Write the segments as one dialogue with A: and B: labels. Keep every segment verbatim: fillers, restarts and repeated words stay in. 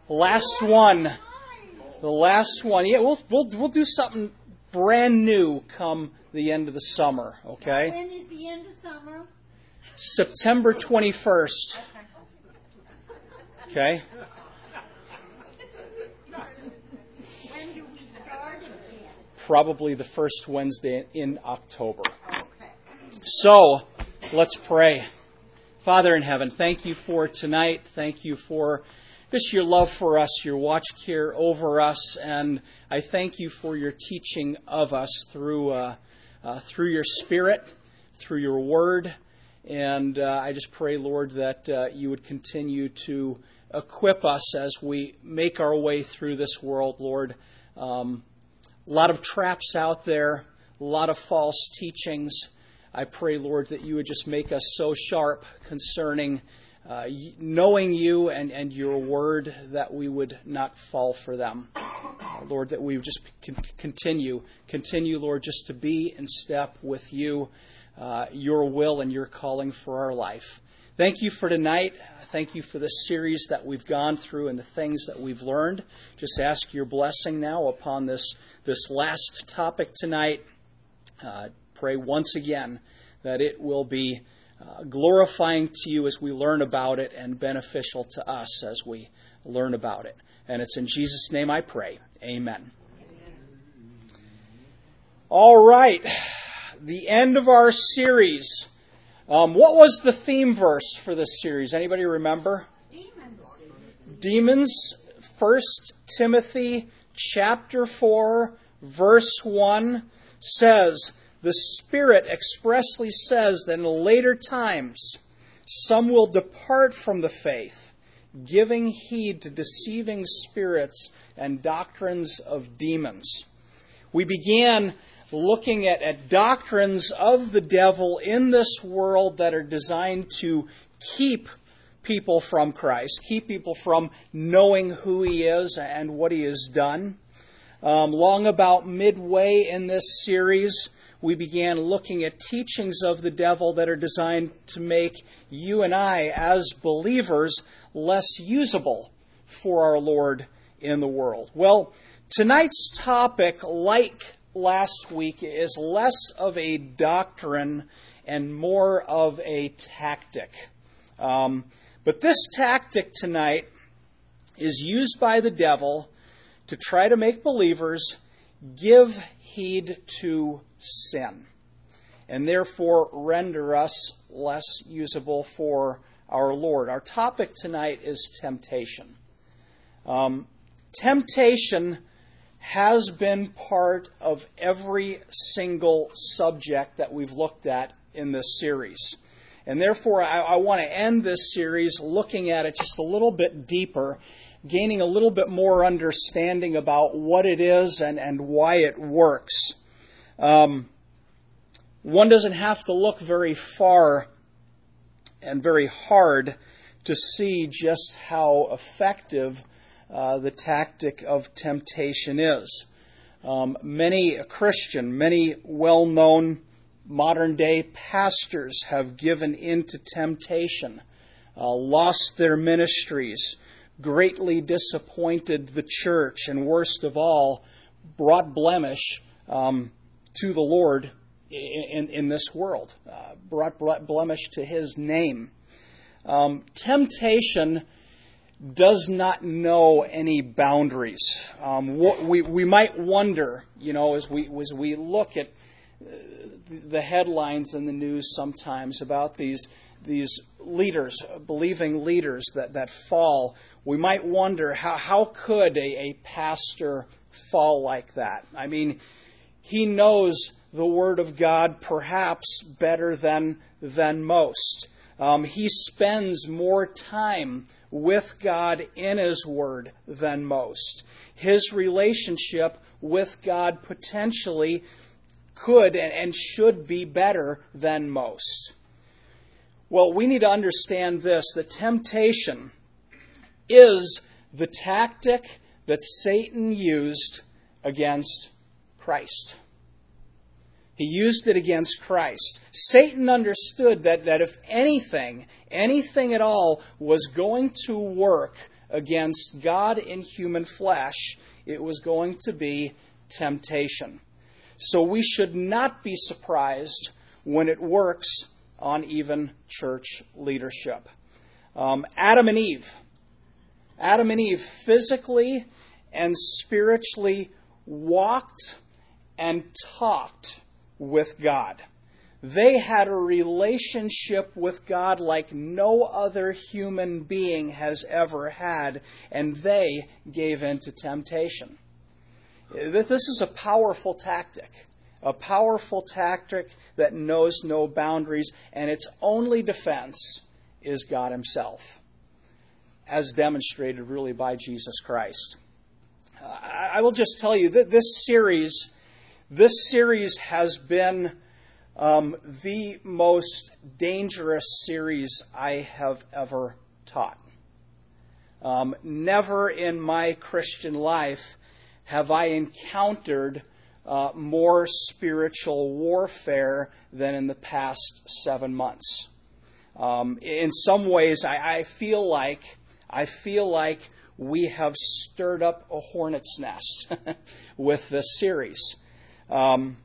A: Last one. The last one. Yeah, we'll we'll we'll do something brand new come the end of the summer, okay?
B: When is the end of summer?
A: September twenty-first. Okay?
B: When do we start again?
A: Probably the first Wednesday in October.
B: Okay.
A: So, let's pray. Father in heaven, thank you for tonight. Thank you for just your love for us, your watch care over us, and I thank you for your teaching of us through uh, uh, through your Spirit, through your Word, and uh, I just pray, Lord, that uh, you would continue to equip us as we make our way through this world, Lord. Um, a lot of traps out there, a lot of false teachings. I pray, Lord, that you would just make us so sharp concerning uh, knowing you and, and your word that we would not fall for them. Uh, Lord, that we would just continue, continue, Lord, just to be in step with you, uh, your will and your calling for our life. Thank you for tonight. Thank you for this series that we've gone through and the things that we've learned. Just ask your blessing now upon this, this last topic tonight. Uh, pray once again that it will be uh, glorifying to you as we learn about it and beneficial to us as we learn about it. And it's in Jesus' name I pray. Amen. All right. The end of our series. Um, what was the theme verse for this series? Anybody remember?
B: Demons.
A: Demons. First Timothy chapter four, verse one says, the Spirit expressly says that in later times some will depart from the faith, giving heed to deceiving spirits and doctrines of demons. We began looking at, at doctrines of the devil in this world that are designed to keep people from Christ, keep people from knowing who He is and what He has done. Um, long about midway in this series, we began looking at teachings of the devil that are designed to make you and I, as believers, less usable for our Lord in the world. Well, tonight's topic, like last week, is less of a doctrine and more of a tactic. Um, but this tactic tonight is used by the devil to try to make believers give heed to sin, and therefore render us less usable for our Lord. Our topic tonight is temptation. Um, temptation has been part of every single subject that we've looked at in this series. And therefore, I, I want to end this series looking at it just a little bit deeper, gaining a little bit more understanding about what it is and, and why it works. Um, one doesn't have to look very far and very hard to see just how effective uh, the tactic of temptation is. Um, many Christian, many well-known modern-day pastors have given in to temptation, uh, lost their ministries, greatly disappointed the church, and worst of all, brought blemish um, to the Lord in, in, in this world, uh, brought blemish to His name. Um, temptation does not know any boundaries. Um, what we we might wonder, you know, as we as we look at the headlines in the news sometimes about these these leaders, believing leaders that, that fall. We might wonder how, how could a, a pastor fall like that? I mean, he knows the Word of God perhaps better than, than most. Um, he spends more time with God in His Word than most. His relationship with God potentially could and, and should be better than most. Well, we need to understand this, that temptation is the tactic that Satan used against Christ. He used it against Christ. Satan understood that, that if anything, anything at all was going to work against God in human flesh, it was going to be temptation. So we should not be surprised when it works on even church leadership. Um, Adam and Eve. Adam and Eve physically and spiritually walked and talked with God. They had a relationship with God like no other human being has ever had, and they gave in to temptation. This is a powerful tactic, a powerful tactic that knows no boundaries, and its only defense is God Himself, as demonstrated really by Jesus Christ. Uh, I will just tell you that this series, this series has been um, the most dangerous series I have ever taught. Um, never in my Christian life have I encountered uh, more spiritual warfare than in the past seven months. Um, in some ways, I, I feel like I feel like we have stirred up a hornet's nest with this series. Um,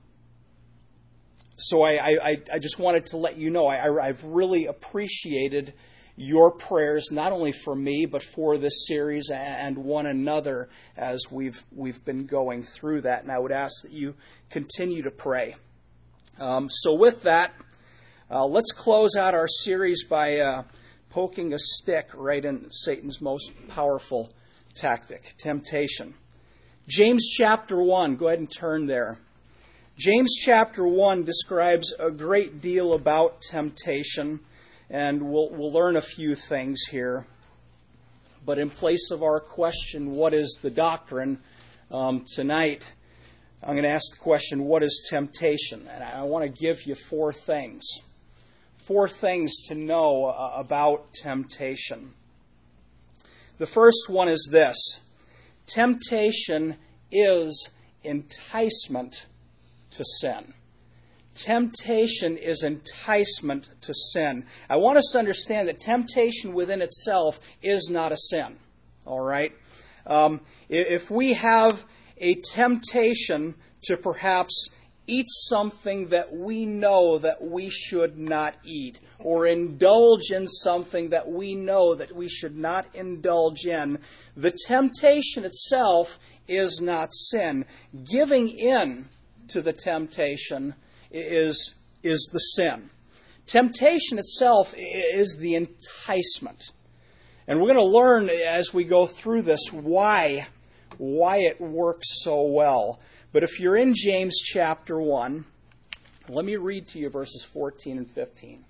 A: so I, I, I just wanted to let you know I, I've really appreciated your prayers, not only for me, but for this series and one another as we've we've been going through that. And I would ask that you continue to pray. Um, so with that, uh, let's close out our series by uh, poking a stick right in Satan's most powerful tactic, temptation. James chapter one, go ahead and turn there. James chapter one describes a great deal about temptation, and we'll, we'll learn a few things here. But in place of our question, what is the doctrine, um, tonight I'm going to ask the question, what is temptation? And I want to give you four things. Four things to know uh, about temptation. The first one is this. Temptation is enticement to sin. Temptation is enticement to sin. I want us to understand that temptation within itself is not a sin. All right? Um, if we have a temptation to perhaps eat something that we know that we should not eat, or indulge in something that we know that we should not indulge in, the temptation itself is not sin. Giving in to the temptation is, is the sin. Temptation itself is the enticement. And we're going to learn as we go through this why, why it works so well. But if you're in James chapter one, let me read to you verses fourteen and fifteen.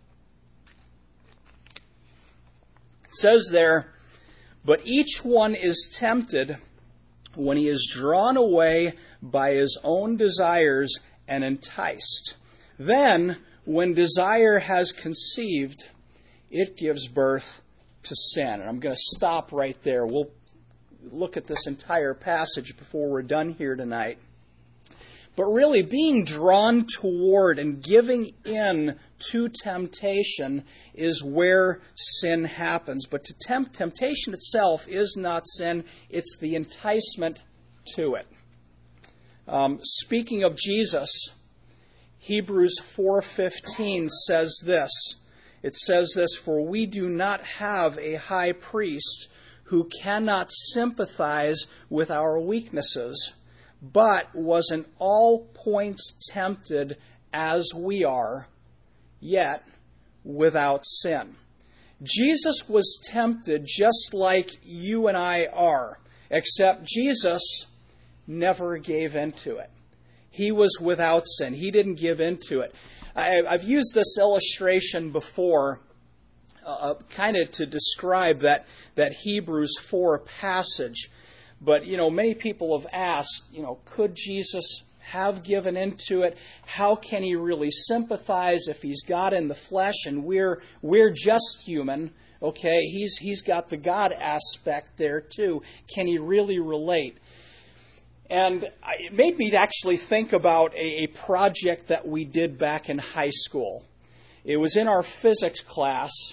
A: It says there, "But each one is tempted when he is drawn away by his own desires and enticed. Then, when desire has conceived, it gives birth to sin." And I'm going to stop right there. We'll look at this entire passage before we're done here tonight. But really, being drawn toward and giving in to temptation is where sin happens. But to tempt, temptation itself is not sin. It's the enticement to it. Um, speaking of Jesus, Hebrews four fifteen says this. It says this, "For we do not have a high priest who cannot sympathize with our weaknesses, but was in all points tempted as we are, yet without sin." Jesus was tempted just like you and I are, except Jesus never gave into it. He was without sin. He didn't give into it. I, I've used this illustration before, uh, kind of to describe that, that Hebrews four passage. But, you know, many people have asked, you know, could Jesus have given into it? How can he really sympathize if he's God in the flesh and we're we're just human? Okay, he's he's got the God aspect there too. Can he really relate? And it made me actually think about a, a project that we did back in high school. It was in our physics class,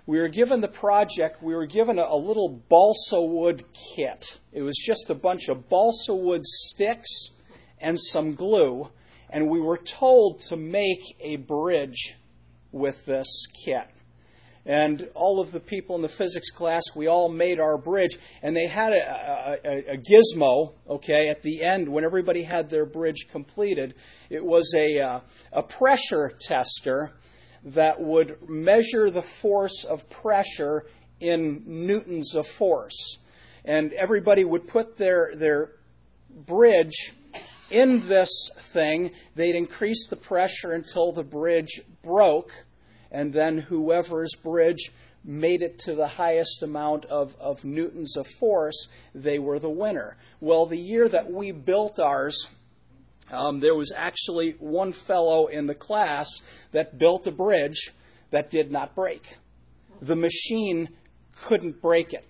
A: we were given the project, we were given a, a little balsa wood kit. It was just a bunch of balsa wood sticks and some glue, and we were told to make a bridge with this kit. And all of the people in the physics class, we all made our bridge, and they had a, a, a gizmo, okay, at the end when everybody had their bridge completed. It was a, uh, a pressure tester that would measure the force of pressure in newtons of force. And everybody would put their, their bridge in this thing. They'd increase the pressure until the bridge broke. And then whoever's bridge made it to the highest amount of, of newtons of force, they were the winner. Well, the year that we built ours, um, there was actually one fellow in the class that built a bridge that did not break. The machine couldn't break it.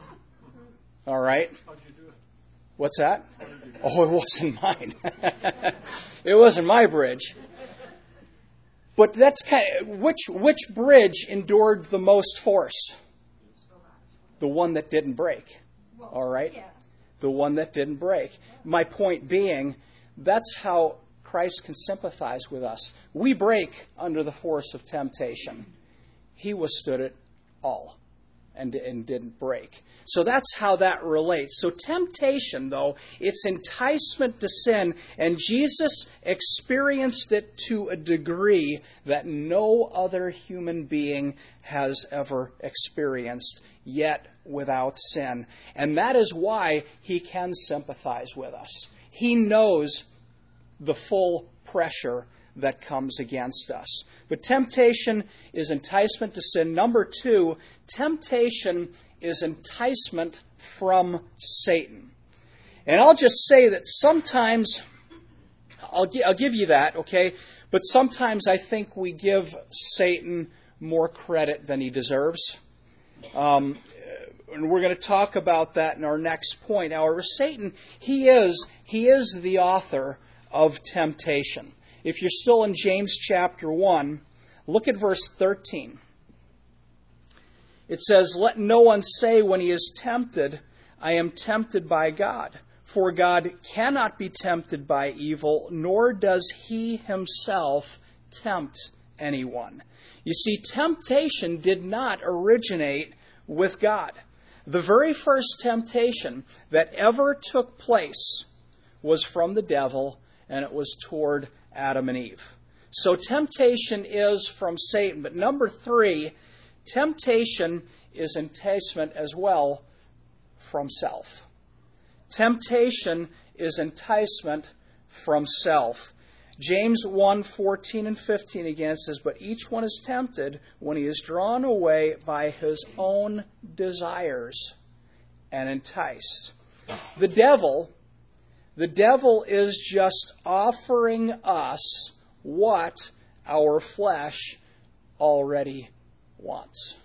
A: All right?
C: How'd you do it?
A: What's that? Oh, it wasn't mine. It wasn't my bridge. But that's kind of, which which bridge endured the most force? The one that didn't break. All right? The one that didn't break. My point being, that's how Christ can sympathize with us. We break under the force of temptation. He withstood it all and, and didn't break. So that's how that relates. So temptation, though, it's enticement to sin, and Jesus experienced it to a degree that no other human being has ever experienced, yet without sin. And that is why he can sympathize with us. He knows the full pressure that comes against us. But temptation is enticement to sin. Number two, temptation is enticement from Satan. And I'll just say that sometimes, I'll, I'll give you that, okay? But sometimes I think we give Satan more credit than he deserves. Um, and we're going to talk about that in our next point. However, Satan, he is, he is the author of temptation. If you're still in James chapter one, look at verse thirteen. It says, "Let no one say when he is tempted, I am tempted by God. For God cannot be tempted by evil, nor does he himself tempt anyone." You see, temptation did not originate with God. The very first temptation that ever took place was from the devil, and it was toward Adam and Eve. So temptation is from Satan. But number three, temptation is enticement as well from self. Temptation is enticement from self. James one, fourteen and fifteen again says, "But each one is tempted when he is drawn away by his own desires and enticed." The devil, the devil is just offering us what our flesh already wants.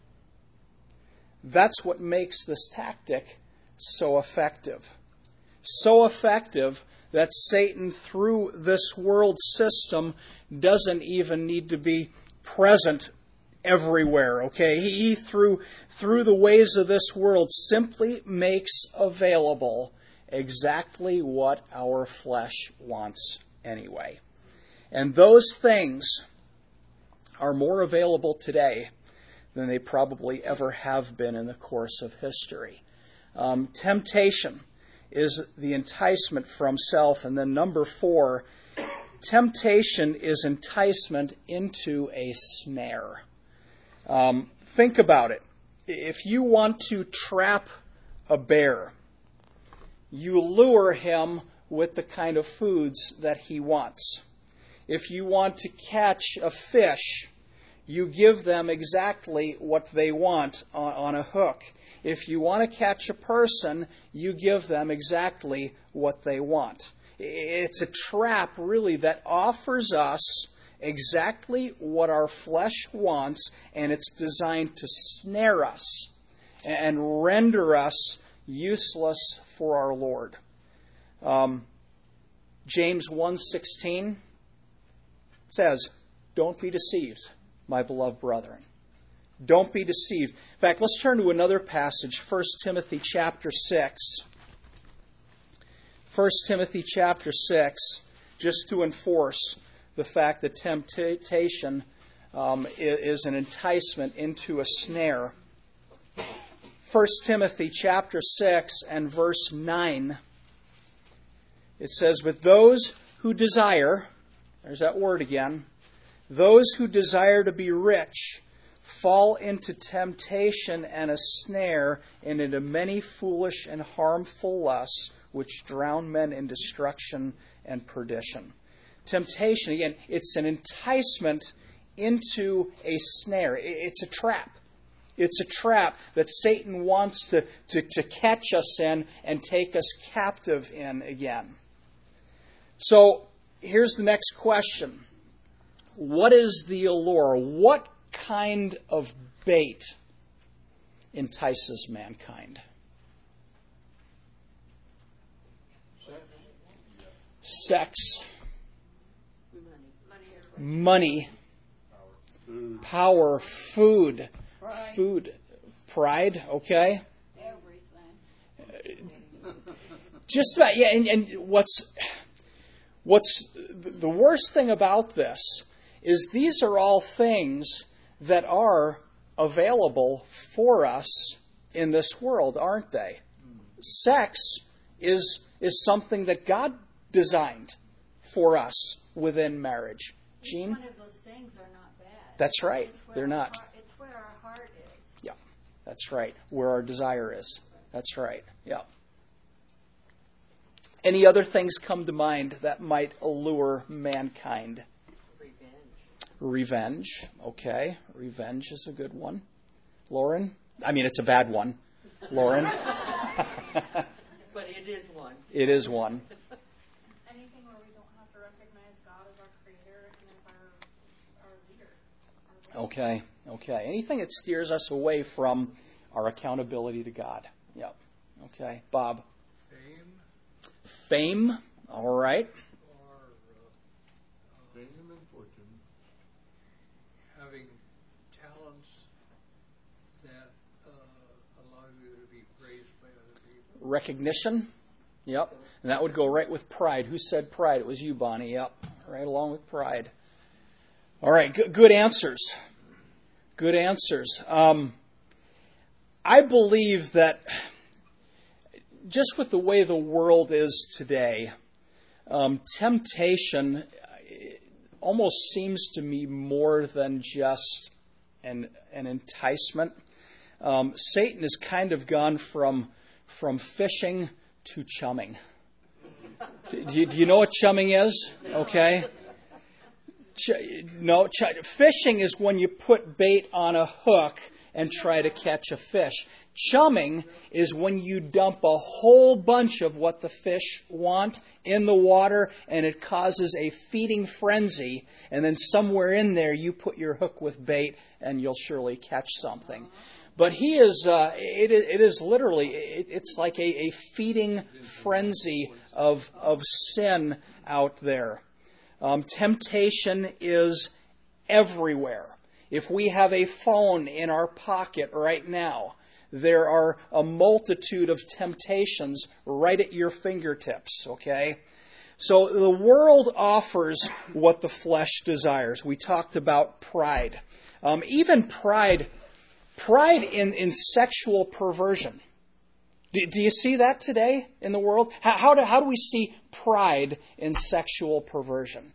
A: That's what makes this tactic so effective. So effective that Satan, through this world system, doesn't even need to be present everywhere, okay? He, through, through the ways of this world, simply makes available exactly what our flesh wants anyway. And those things are more available today than they probably ever have been in the course of history. Um, temptation is the enticement from self. And then number four, temptation is enticement into a snare. Um, think about it. If you want to trap a bear, you lure him with the kind of foods that he wants. If you want to catch a fish, you give them exactly what they want on, on a hook. If you want to catch a person, you give them exactly what they want. It's a trap, really, that offers us exactly what our flesh wants, and it's designed to snare us and render us useless for our Lord. Um, James one sixteen says, "Don't be deceived, my beloved brethren. Don't be deceived. In fact, let's turn to another passage, First Timothy chapter six. First Timothy chapter six, just to enforce the fact that temptation um, is an enticement into a snare. First Timothy chapter six and verse nine. It says, "But those who desire," there's that word again, "those who desire to be rich fall into temptation and a snare, and into many foolish and harmful lusts, which drown men in destruction and perdition." Temptation, again, it's an enticement into a snare. It's a trap. It's a trap that Satan wants to, to, to catch us in and take us captive in again. So, here's the next question. What is the allure? What kind of bait entices mankind? Sex, money, power, food, food, pride, okay? Just about, yeah, and, and what's, what's the worst thing about this is these are all things that are available for us in this world, aren't they? Sex is is something that God designed for us within marriage. Jean?
B: Each one of those things are not bad.
A: That's right. They're not.
B: Heart, it's where our heart is.
A: Yeah, that's right. Where our desire is. That's right. Yeah. Any other things come to mind that might allure mankind? Revenge. Okay. Revenge is a good one. Lauren? I mean, it's a bad one. Lauren?
C: But it is one.
A: It is one.
D: Anything where we don't have to recognize God as our creator and as our, our leader. Our
A: Okay. Okay. Anything that steers us away from our accountability to God. Yep. Okay. Bob?
E: Fame.
A: Fame. All right.
E: Or uh, fame and fortune. Having talents that uh, allow you to be praised by other people.
A: Recognition. Yep. And that would go right with pride. Who said pride? It was you, Bonnie. Yep. Right along with pride. All right. Good, good answers. Good answers. Um, I believe that just with the way the world is today, um, temptation almost seems to me more than just an, an enticement. Um, Satan has kind of gone from from fishing to chumming. Do you, do you know what chumming is? Okay. Ch- no, ch- fishing is when you put bait on a hook and try to catch a fish. Chumming is when you dump a whole bunch of what the fish want in the water and it causes a feeding frenzy, and then somewhere in there you put your hook with bait and you'll surely catch something. But he is, uh, it, it is literally, it, it's like a, a feeding frenzy of, of sin out there. Um, temptation is everywhere. If we have a phone in our pocket right now, there are a multitude of temptations right at your fingertips, okay? So the world offers what the flesh desires. We talked about pride. Um, even pride, pride in, in sexual perversion. Do, do you see that today in the world? How, how, do, how do we see pride in sexual perversion?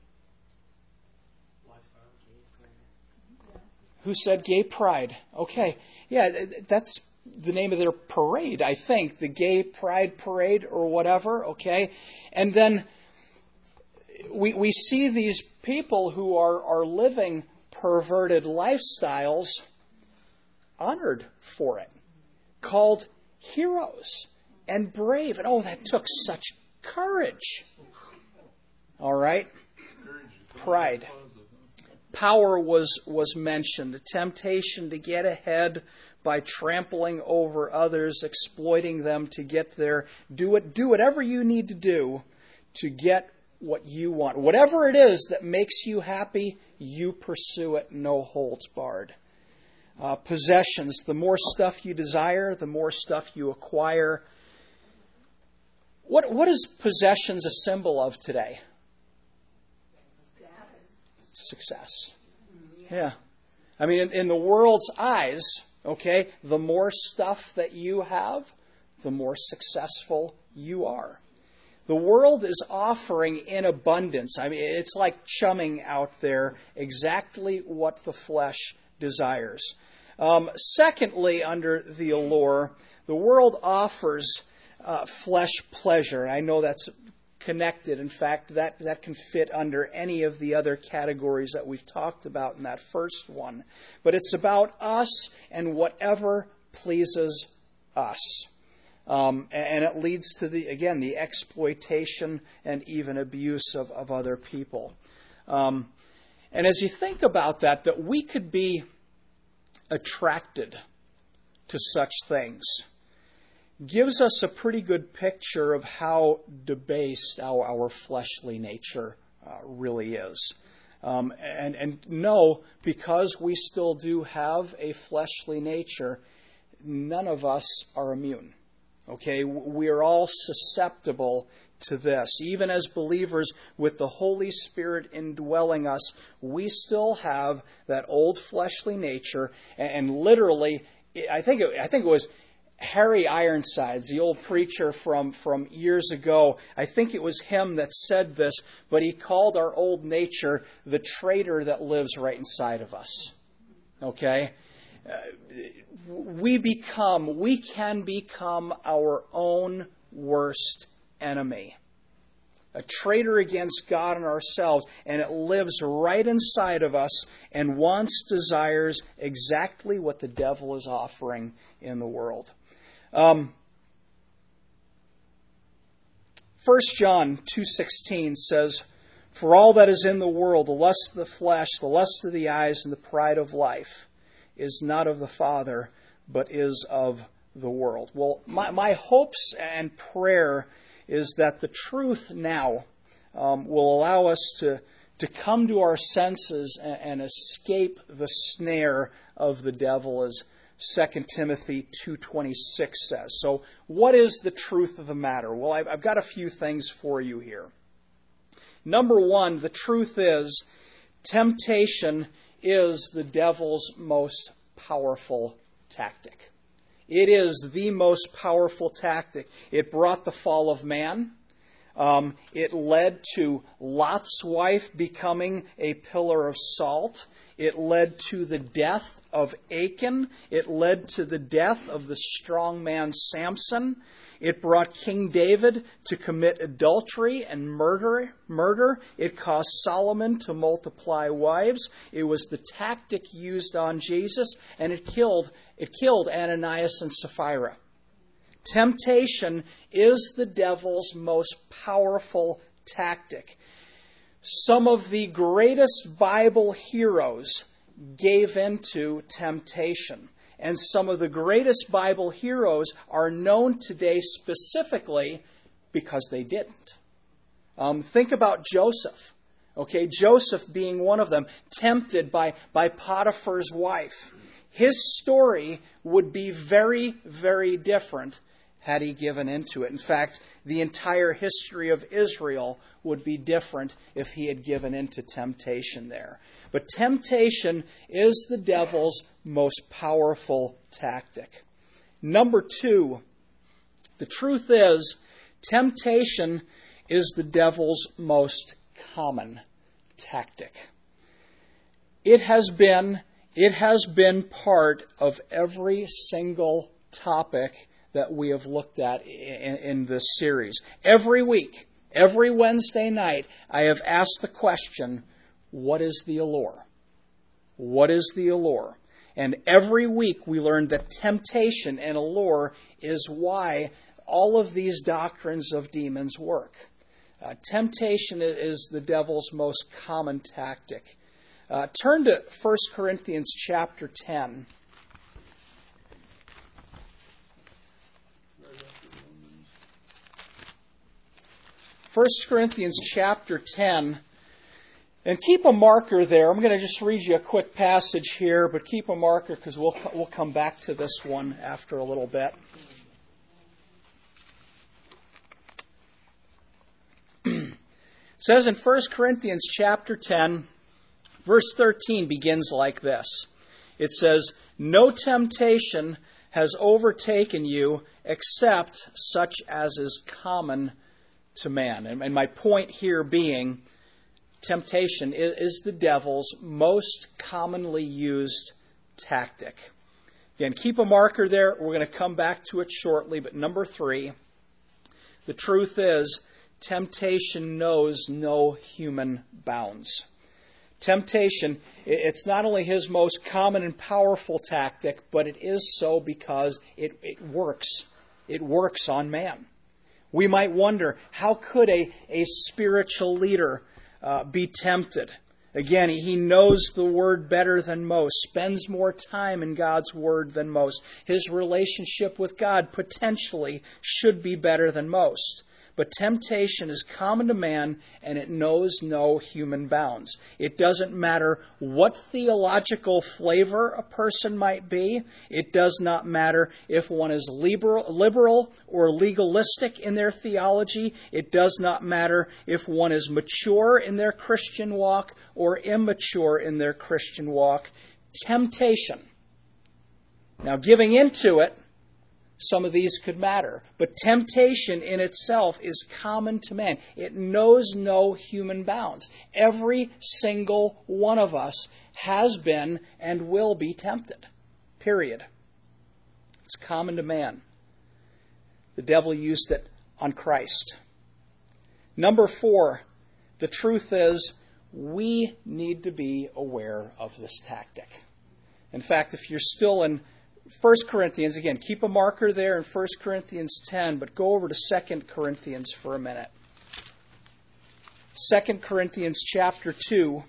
A: Who said gay pride? Okay. Yeah, that's the name of their parade, I think. The Gay Pride Parade or whatever, okay? And then we we see these people who are, are living perverted lifestyles honored for it, called heroes and brave. And oh, that took such courage. All right? Pride. Power was, was mentioned. A temptation to get ahead by trampling over others, exploiting them to get there. Do it. Do whatever you need to do to get what you want. Whatever it is that makes you happy, you pursue it, no holds barred. Uh, possessions. The more stuff you desire, the more stuff you acquire. What, what is possessions a symbol of today? Success. Yeah. I mean, in, in the world's eyes, okay, the more stuff that you have, the more successful you are. The world is offering in abundance. I mean, it's like chumming out there exactly what the flesh desires. Um, secondly, under the allure, the world offers uh, flesh pleasure. I know that's connected. In fact, that, that can fit under any of the other categories that we've talked about in that first one. But it's about us and whatever pleases us. Um, and it leads to, the again, the exploitation and even abuse of, of other people. Um, and as you think about that, that we could be attracted to such things gives us a pretty good picture of how debased our, our fleshly nature uh, really is. Um, and, and no, because we still do have a fleshly nature, none of us are immune. Okay, we are all susceptible to this. Even as believers with the Holy Spirit indwelling us, we still have that old fleshly nature. And literally, I think it, I think it was Harry Ironsides, the old preacher from, from years ago. I think it was him that said this, but he called our old nature the traitor that lives right inside of us. Okay? Uh, we become, we can become our own worst enemy. A traitor against God and ourselves, and it lives right inside of us and wants, desires exactly what the devil is offering in the world. Um, First John two sixteen says, "For all that is in the world, the lust of the flesh, the lust of the eyes, and the pride of life, is not of the Father, but is of the world." Well, my, my hopes and prayer is that the truth now um, will allow us to, to come to our senses and, and escape the snare of the devil, as Second Timothy two twenty-six says. So what is the truth of the matter? Well, I've, I've got a few things for you here. Number one, the truth is temptation is the devil's most powerful tactic. It is the most powerful tactic. It brought the fall of man. Um, it led to Lot's wife becoming a pillar of salt. It led to the death of Achan. It led to the death of the strong man Samson. It brought King David to commit adultery and murder. Murder. It caused Solomon to multiply wives. It was the tactic used on Jesus, and it killed it killed Ananias and Sapphira. Temptation is the devil's most powerful tactic. Some of the greatest Bible heroes gave into temptation. And some of the greatest Bible heroes are known today specifically because they didn't. Um, think about Joseph. Okay, Joseph being one of them, tempted by, by Potiphar's wife. His story would be very, very different had he given into it. In fact, the entire history of Israel would be different if he had given into temptation there. But temptation is the devil's most powerful tactic. Number two, the truth is, temptation is the devil's most common tactic. It has been, it has been part of every single topic that we have looked at in, in this series. Every week, every Wednesday night, I have asked the question, what is the allure? What is the allure? And every week we learn that temptation and allure is why all of these doctrines of demons work. Uh, temptation is the devil's most common tactic. Uh, turn to First Corinthians chapter ten. First Corinthians chapter ten. And keep a marker there. I'm going to just read you a quick passage here, but keep a marker because we'll we'll come back to this one after a little bit. It says in First Corinthians chapter ten, verse thirteen begins like this. It says, "No temptation has overtaken you except such as is common to man." And, and my point here being, temptation is, is the devil's most commonly used tactic. Again, keep a marker there. We're going to come back to it shortly. But number three, the truth is, temptation knows no human bounds. Temptation, it's not only his most common and powerful tactic, but it is so because it, it works. It works on man. We might wonder, how could a, a spiritual leader uh, be tempted? Again, he knows the Word better than most, spends more time in God's Word than most. His relationship with God potentially should be better than most. But temptation is common to man, and it knows no human bounds. It doesn't matter what theological flavor a person might be. It does not matter if one is liberal, liberal or legalistic in their theology. It does not matter if one is mature in their Christian walk or immature in their Christian walk. Temptation. Now, giving into it, some of these could matter. But temptation in itself is common to man. It knows no human bounds. Every single one of us has been and will be tempted. Period. It's common to man. The devil used it on Christ. Number four, the truth is, we need to be aware of this tactic. In fact, if you're still in First Corinthians, again, keep a marker there in First Corinthians ten, but go over to Second Corinthians for a minute. Second Corinthians chapter two,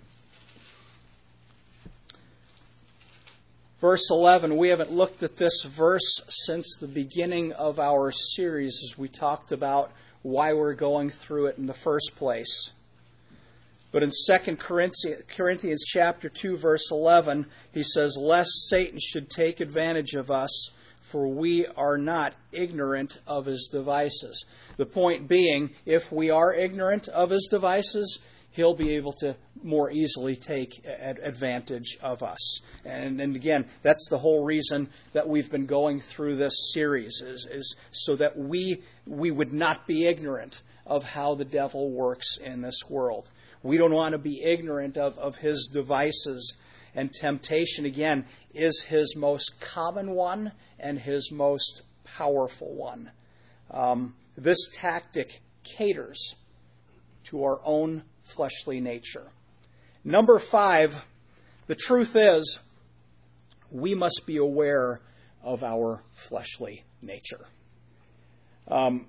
A: verse eleven. We haven't looked at this verse since the beginning of our series as we talked about why we're going through it in the first place. But in Second Corinthians chapter two, verse eleven, he says, "Lest Satan should take advantage of us, for we are not ignorant of his devices." The point being, if we are ignorant of his devices, he'll be able to more easily take advantage of us. And, and again, that's the whole reason that we've been going through this series, is, is so that we we would not be ignorant of how the devil works in this world. We don't want to be ignorant of, of his devices. And temptation, again, is his most common one and his most powerful one. Um, this tactic caters to our own fleshly nature. Number five, the truth is, we must be aware of our fleshly nature. Um,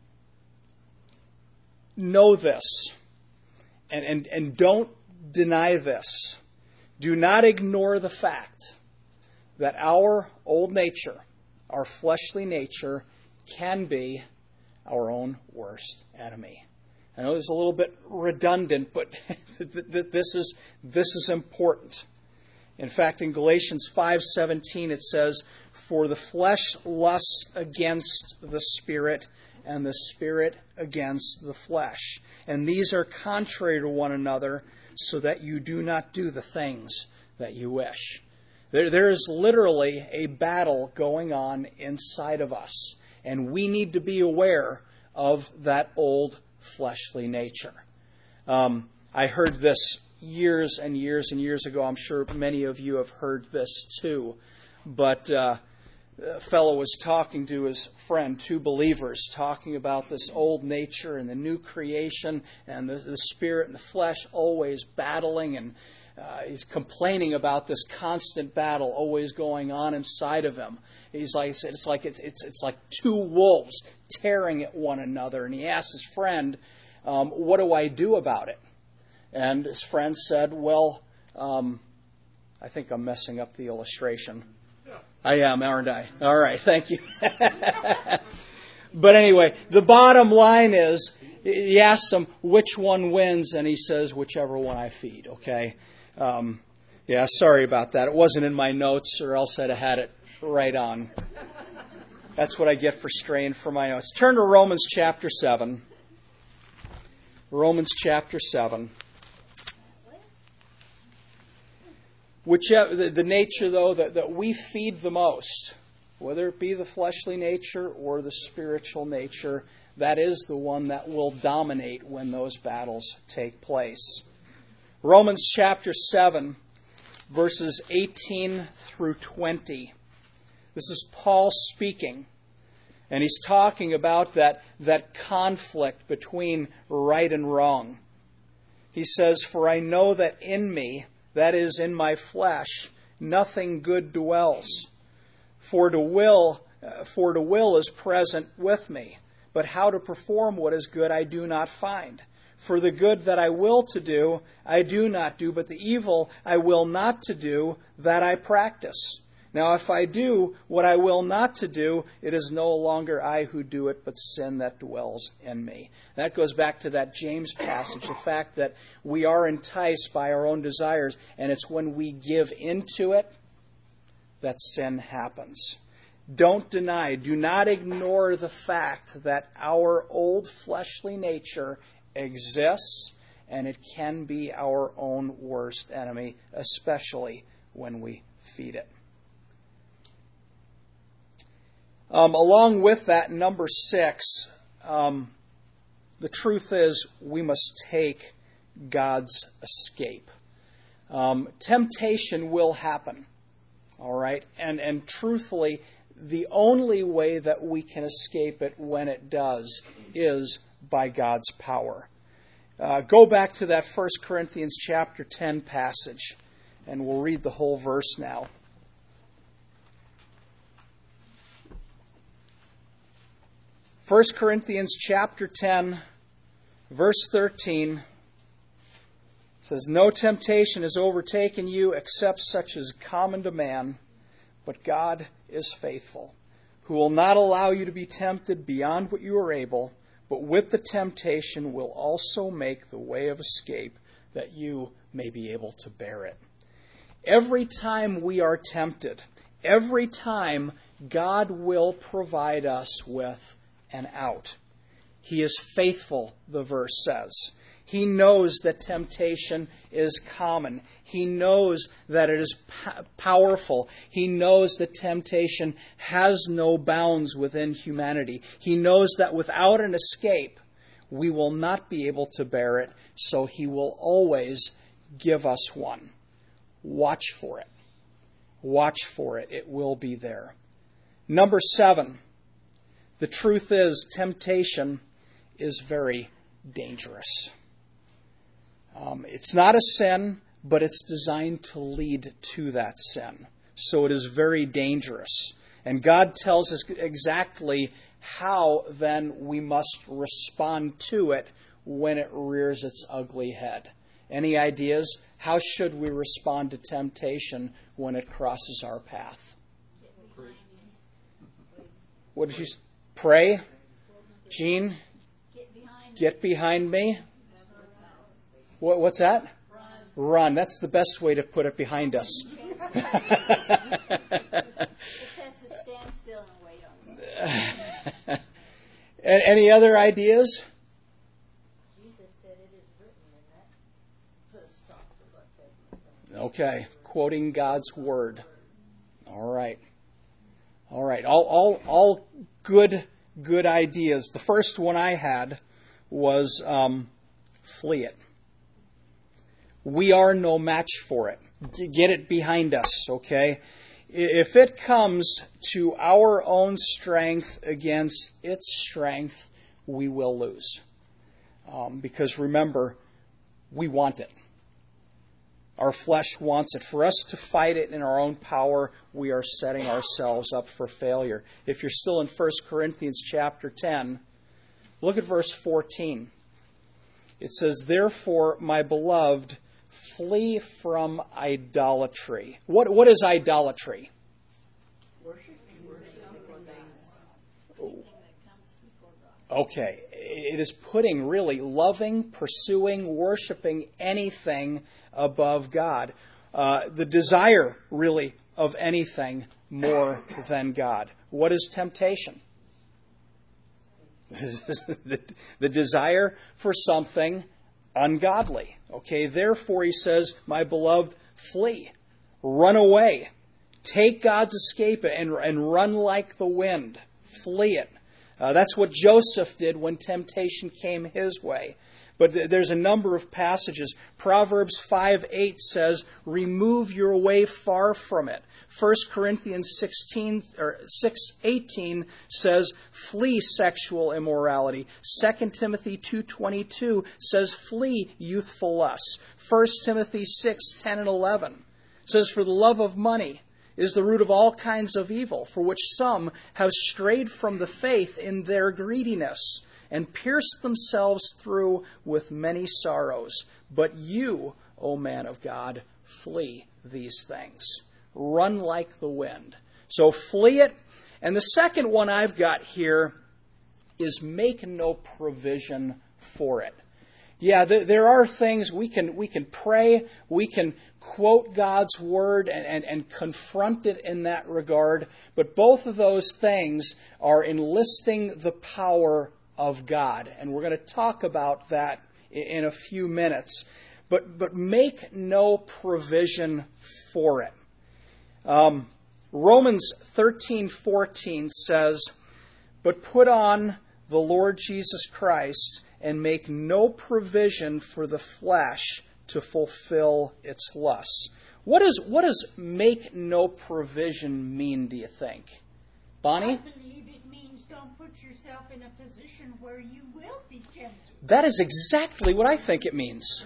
A: know this. And, and, and don't deny this. Do not ignore the fact that our old nature, our fleshly nature, can be our own worst enemy. I know this is a little bit redundant, but this is, this is important. In fact, in Galatians five seventeen it says, "For the flesh lusts against the Spirit, and the Spirit against the flesh. And these are contrary to one another, so that you do not do the things that you wish." There, there is literally a battle going on inside of us. And we need to be aware of that old fleshly nature. Um, I heard this years and years and years ago. I'm sure many of you have heard this too. But uh, a fellow was talking to his friend, two believers, talking about this old nature and the new creation and the, the spirit and the flesh always battling, and uh, he's complaining about this constant battle always going on inside of him. He's like, it's like it's it's, it's like two wolves tearing at one another, and he asked his friend, um, "What do I do about it?" And his friend said, "Well, um, I think I'm messing up the illustration." I am, aren't I? All right, thank you. But anyway, the bottom line is, he asks him which one wins, and he says, whichever one I feed, okay? Um, yeah, sorry about that. It wasn't in my notes, or else I'd have had it right on. That's what I get for straying from my notes. Turn to Romans chapter seven. Romans chapter seven. Whichever, the, the nature, though, that, that we feed the most, whether it be the fleshly nature or the spiritual nature, that is the one that will dominate when those battles take place. Romans chapter seven, verses eighteen through twenty. This is Paul speaking, and he's talking about that, that conflict between right and wrong. He says, "For I know that in me, that is, in my flesh, nothing good dwells. For to will, uh, for to will is present with me, but how to perform what is good I do not find. For the good that I will to do, I do not do, but the evil I will not to do, that I practice. Now if I do what I will not to do, it is no longer I who do it, but sin that dwells in me." That goes back to that James passage, the fact that we are enticed by our own desires, and it's when we give into it that sin happens. Don't deny, do not ignore the fact that our old fleshly nature exists, and it can be our own worst enemy, especially when we feed it. Um, along with that, number six, um, the truth is we must take God's escape. Um, temptation will happen, all right? And, and truthfully, the only way that we can escape it when it does is by God's power. Uh, go back to that First Corinthians chapter ten passage, and we'll read the whole verse now. First Corinthians chapter ten, verse thirteen says, "No temptation has overtaken you except such as common to man, but God is faithful, who will not allow you to be tempted beyond what you are able, but with the temptation will also make the way of escape that you may be able to bear it." Every time we are tempted, every time God will provide us with an out. He is faithful, the verse says. He knows that temptation is common. He knows that it is p- powerful. He knows that temptation has no bounds within humanity. He knows that without an escape, we will not be able to bear it, so He will always give us one. Watch for it. Watch for it. It will be there. Number seven. The truth is, temptation is very dangerous. Um, it's not a sin, but it's designed to lead to that sin. So it is very dangerous. And God tells us exactly how then we must respond to it when it rears its ugly head. Any ideas? How should we respond to temptation when it crosses our path? What did you say? Pray. Jean,
B: Get behind
A: get behind me. What, what's that?
B: Run.
A: Run. That's the best way to put it, behind us.
B: It says to stand still and wait on you.
A: Any other ideas?
B: Jesus said it is written, and that put a stop to what they
A: Okay. Quoting God's word. All right. All right. All, all, all good, good ideas. The first one I had was um, flee it. We are no match for it. Get it behind us, okay? If it comes to our own strength against its strength, we will lose. Um, because remember, we want it. Our flesh wants it. For us to fight it in our own power, we are setting ourselves up for failure. If you're still in First Corinthians chapter ten, look at verse fourteen. It says, "Therefore, my beloved, flee from idolatry." What, what is idolatry? Okay. It is putting really loving, pursuing, worshiping anything above God. Uh, the desire, really, of anything more than God. What is temptation? the, the desire for something ungodly. Okay, therefore he says, my beloved, flee, run away, take God's escape and, and run like the wind, flee it. Uh, that's what Joseph did when temptation came his way. But th- there's a number of passages. Proverbs five eight says, remove your way far from it. First Corinthians sixteen or six eighteen says, flee sexual immorality. Second Timothy two twenty-two says, flee youthful lusts. First Timothy six ten and eleven says, for the love of money is the root of all kinds of evil, for which some have strayed from the faith in their greediness, and pierced themselves through with many sorrows. But you, O man of God, flee these things. Run like the wind. So flee it. And the second one I've got here is make no provision for it. Yeah, there are things we can we can pray, we can quote God's word and, and, and confront it in that regard, but both of those things are enlisting the power of God. And we're going to talk about that in a few minutes. But but make no provision for it. Um, Romans thirteen fourteen says, but put on the Lord Jesus Christ and make no provision for the flesh to fulfill its lusts. What is what does make no provision mean, do you think? Bonnie?
B: I believe it means don't put yourself in a position where you will be tempted.
A: That is exactly what I think it means.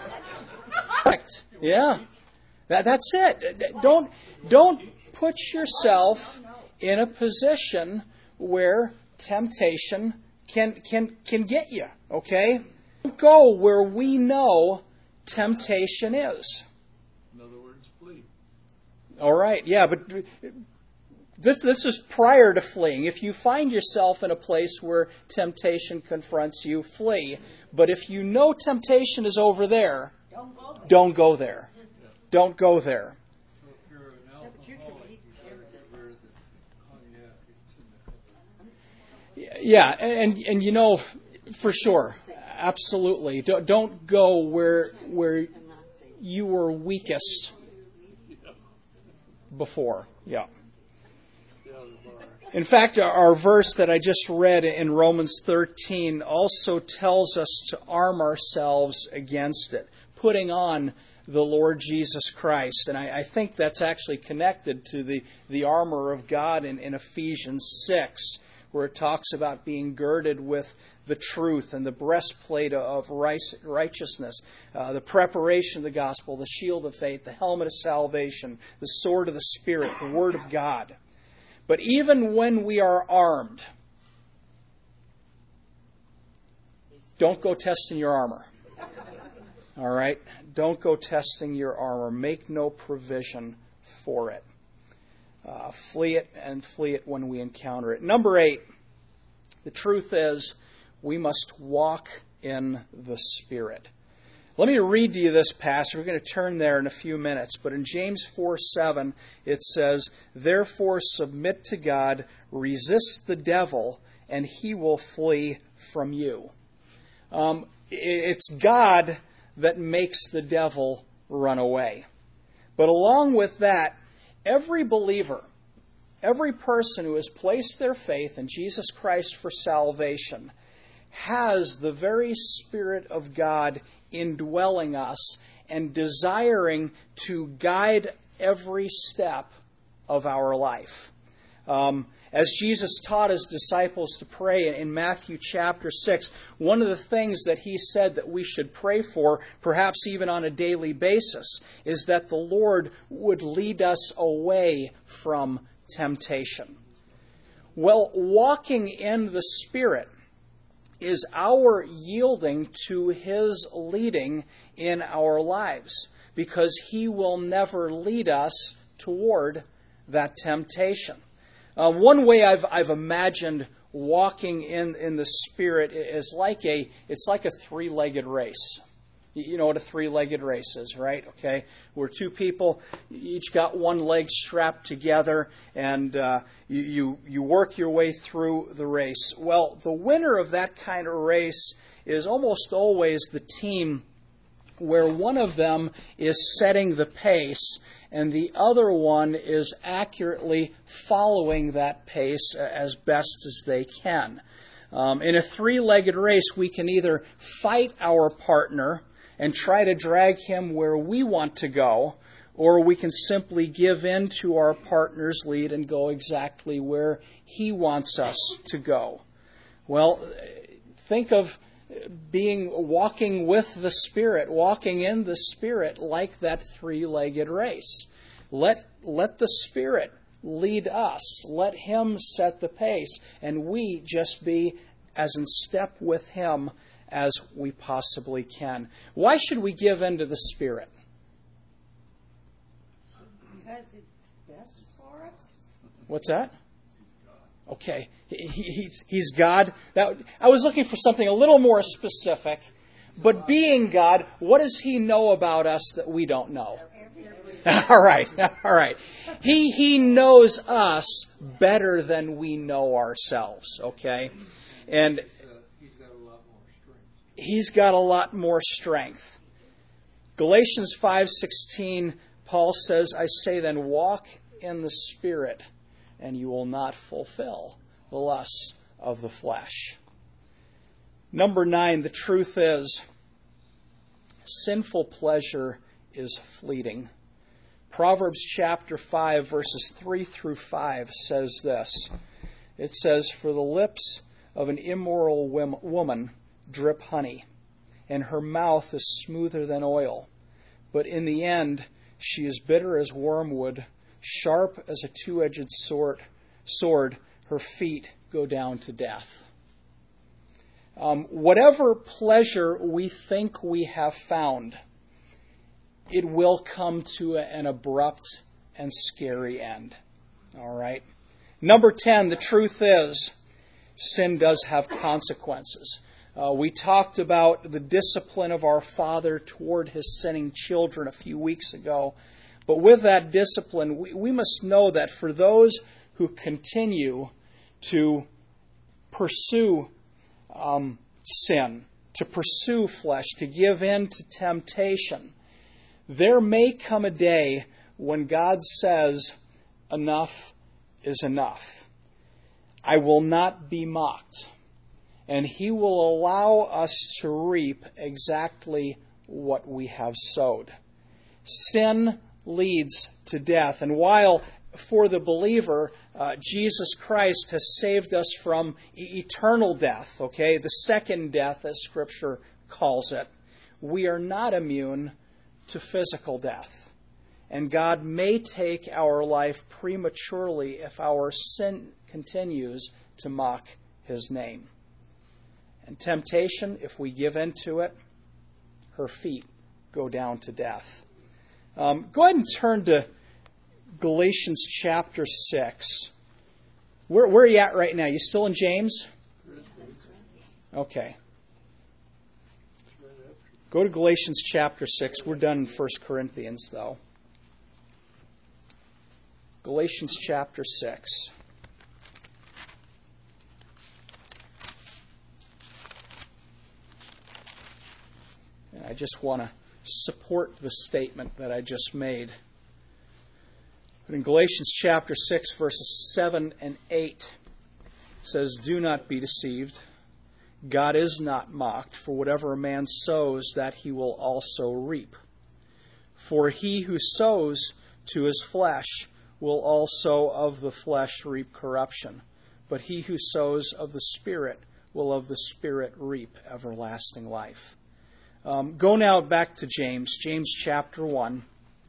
A: Correct. Yeah. That, that's it. Don't, don't put yourself in a position where temptation can can can get you, okay? Don't go where we know temptation is.
E: In other words, flee.
A: All right, yeah, but this this is prior to fleeing. If you find yourself in a place where temptation confronts you, flee. But if you know temptation is over there,
B: Don't go there.
A: don't go there. Don't go there.
E: So if you're an alcoholic, where the cognac is in the cupboard.
A: Yeah, and and you know, for sure, absolutely. Don't don't go where where you were weakest before. Yeah. In fact, our verse that I just read in Romans thirteen also tells us to arm ourselves against it, putting on the Lord Jesus Christ. And I, I think that's actually connected to the, the armor of God in, in Ephesians six, where it talks about being girded with the truth and the breastplate of righteousness, uh, the preparation of the gospel, the shield of faith, the helmet of salvation, the sword of the Spirit, the word of God. But even when we are armed, don't go testing your armor. All right? Don't go testing your armor. Make no provision for it. Uh, flee it and flee it when we encounter it. Number eight, the truth is we must walk in the Spirit. Let me read to you this passage. We're going to turn there in a few minutes. But in James four seven, it says, therefore submit to God, resist the devil, and he will flee from you. Um, it's God that makes the devil run away. But along with that, every believer, every person who has placed their faith in Jesus Christ for salvation has the very Spirit of God indwelling us and desiring to guide every step of our life. Um, as Jesus taught his disciples to pray in Matthew chapter six, one of the things that he said that we should pray for, perhaps even on a daily basis, is that the Lord would lead us away from temptation. Well, walking in the Spirit is our yielding to his leading in our lives, because he will never lead us toward that temptation. Uh, one way I've, I've imagined walking in, in the Spirit is like a, it's like a three-legged race. You know what a three-legged race is, right? Okay, where two people each got one leg strapped together, and uh, you, you you work your way through the race. Well, the winner of that kind of race is almost always the team where one of them is setting the pace, and the other one is accurately following that pace as best as they can. Um, in a three-legged race, we can either fight our partner and try to drag him where we want to go, or we can simply give in to our partner's lead and go exactly where he wants us to go. Well, think of being walking with the Spirit, walking in the Spirit like that three-legged race. Let, let the Spirit lead us. Let Him set the pace, and we just be as in step with Him as we possibly can. Why should we give in to the Spirit?
B: Because it's best for us.
A: What's that? Okay, he, he's, he's God. That, I was looking for something a little more specific. But being God, what does He know about us that we don't know? All right, all right. He, he knows us better than we know ourselves, okay? And He's got a lot more strength. Galatians five sixteen, Paul says, I say then, walk in the Spirit, and you will not fulfill the lusts of the flesh. Number nine, the truth is, sinful pleasure is fleeting. Proverbs chapter five, verses three through five says this. It says, for the lips of an immoral woman drip honey, and her mouth is smoother than oil. But in the end, she is bitter as wormwood, sharp as a two-edged sword. Sword, her feet go down to death. Um, whatever pleasure we think we have found, it will come to an abrupt and scary end. All right. Number ten, the truth is, sin does have consequences. Uh, we talked about the discipline of our Father toward His sinning children a few weeks ago. But with that discipline, we, we must know that for those who continue to pursue um, sin, to pursue flesh, to give in to temptation, there may come a day when God says, enough is enough. I will not be mocked. And He will allow us to reap exactly what we have sowed. Sin leads to death. And while for the believer, uh, Jesus Christ has saved us from e- eternal death, okay, the second death as Scripture calls it, we are not immune to physical death. And God may take our life prematurely if our sin continues to mock His name. And temptation, if we give in to it, her feet go down to death. Um, go ahead and turn to Galatians chapter six. Where, where are you at right now? You still in James? Okay. Go to Galatians chapter six. We're done in First Corinthians, though. Galatians chapter six. And I just want to support the statement that I just made. But in Galatians chapter six, verses seven and eight, it says, do not be deceived. God is not mocked, for whatever a man sows, that he will also reap. For he who sows to his flesh will also of the flesh reap corruption. But he who sows of the Spirit will of the Spirit reap everlasting life. Um, go now back to James, James chapter one.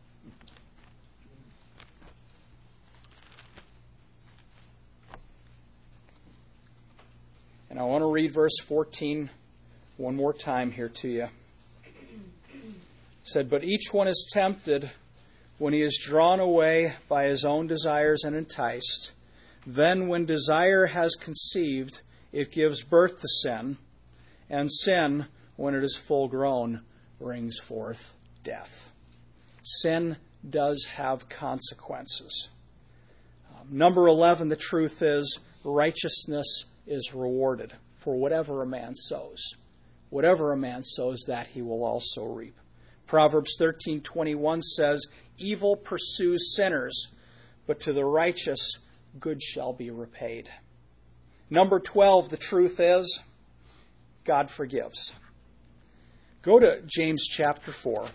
A: And I want to read verse fourteen one more time here to you. It said, but each one is tempted when he is drawn away by his own desires and enticed. Then when desire has conceived, it gives birth to sin, and sin, when it is full grown, brings forth death. Sin does have consequences. Um, number eleven, the truth is, righteousness is rewarded for whatever a man sows. Whatever a man sows, that he will also reap. Proverbs thirteen twenty-one says, evil pursues sinners, but to the righteous good shall be repaid. Number twelve, the truth is, God forgives. Go to James chapter four.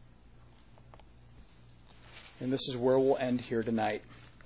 A: And this is where we'll end here tonight.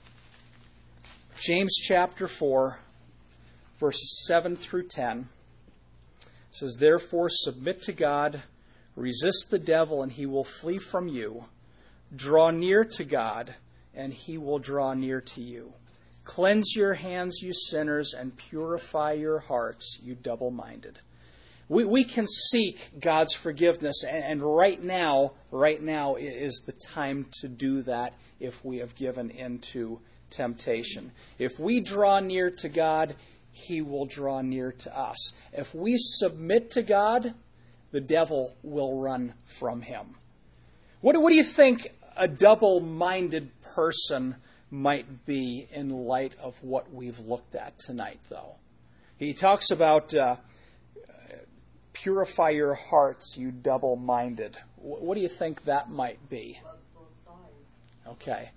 A: James chapter four, verses seven through ten. Says, therefore submit to God, resist the devil, and he will flee from you. Draw near to God, and he will draw near to you. Cleanse your hands, you sinners, and purify your hearts, you double-minded. We, we can seek God's forgiveness, and, and right now, right now is the time to do that if we have given into temptation. If we draw near to God, He will draw near to us. If we submit to God, the devil will run from Him. What, what do you think a double-minded person might be in light of what we've looked at tonight, though? He talks about uh, purify your hearts, you double-minded. What, what do you think that might be? Okay.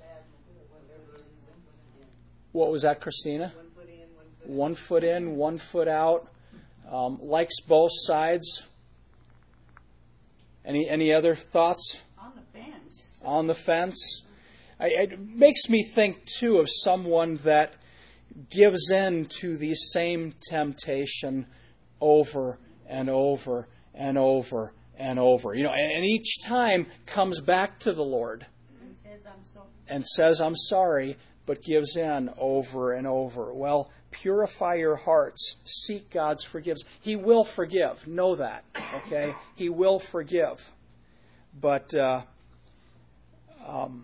A: What was that, Christina? One foot in, one foot out. Um, likes both sides. Any any other thoughts?
B: On the fence.
A: On the fence. I, it makes me think, too, of someone that gives in to the same temptation over and over and over and over. You know, and, and each time comes back to the Lord
B: And says, I'm so.
A: and says, I'm sorry, but gives in over and over. Well, purify your hearts. Seek God's forgiveness. He will forgive. Know that, okay? He will forgive. But uh, um,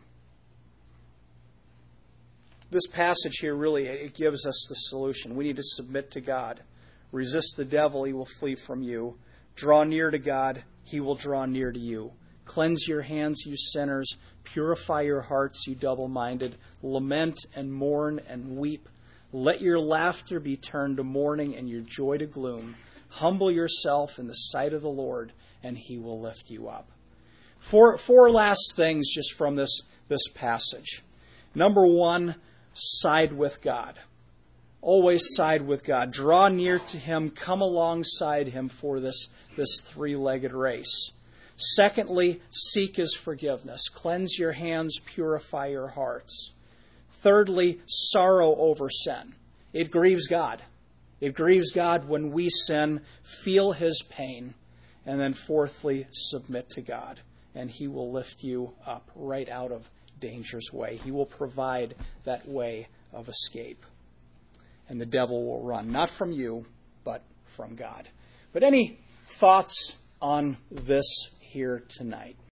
A: this passage here really, it gives us the solution. We need to submit to God. Resist the devil, he will flee from you. Draw near to God, he will draw near to you. Cleanse your hands, you sinners. Purify your hearts, you double-minded. Lament and mourn and weep. Let your laughter be turned to mourning and your joy to gloom. Humble yourself in the sight of the Lord, and he will lift you up. Four, four last things just from this, this passage. Number one, side with God. Always side with God. Draw near to him. Come alongside him for this, this three-legged race. Secondly, seek his forgiveness. Cleanse your hands, purify your hearts. Thirdly, sorrow over sin. It grieves God. It grieves God when we sin. Feel his pain. And then fourthly, submit to God. And he will lift you up right out of danger's way. He will provide that way of escape. And the devil will run, not from you, but from God. But any thoughts on this here tonight?